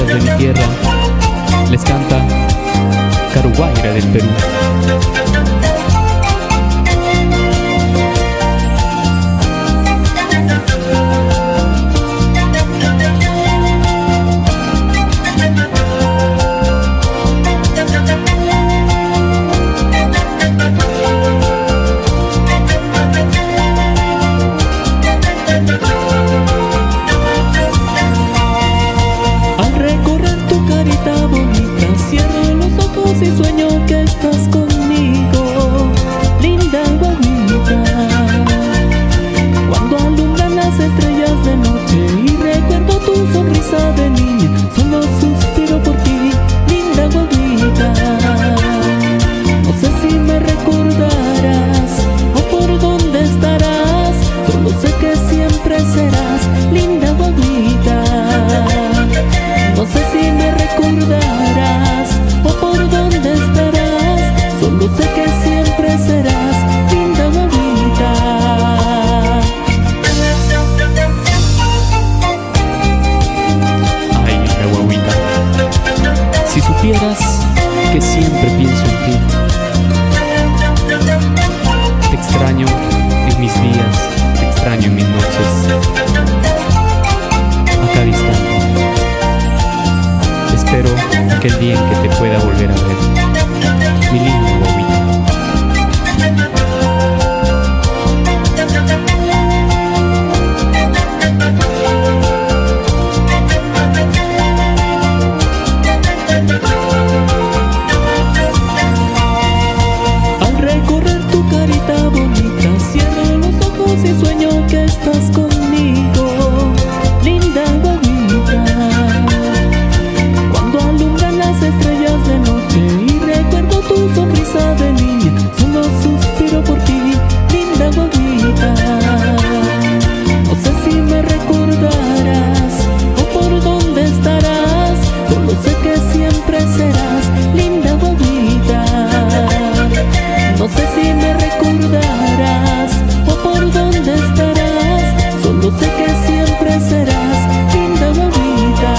de mi tierra, les canta Caruguaira del Perú. Y sueño que estás conmigo, linda guaguita. Cuando alumbran las estrellas de noche y recuerdo tu sonrisa de niña, solo suspiro por ti, linda guaguita. No sé si me recordarás o por dónde estarás, solo sé que siempre serás, linda guaguita. No sé si me recordarás o por dónde estarás, solo sé que siempre serás, linda guaguita. Ay, linda guaguita, si supieras que siempre pienso en ti. Te extraño en mis días, te extraño en mis noches, a cada instante. Espero aquel día en que te pueda volver a ver, mi linda guaguita. Al recorrer tu carita bonita, cierro los ojos y sueño que estás conmigo, linda guaguita. Cuando alumbran las estrellas de noche y recuerdo tu sonrisa de niña, solo suspiro por ti, linda guaguita. No sé si me recordarás o por dónde estarás, solo sé que siempre serás, linda guaguita. No sé si me recordarás o por dónde estarás, solo sé que siempre serás, linda guaguita.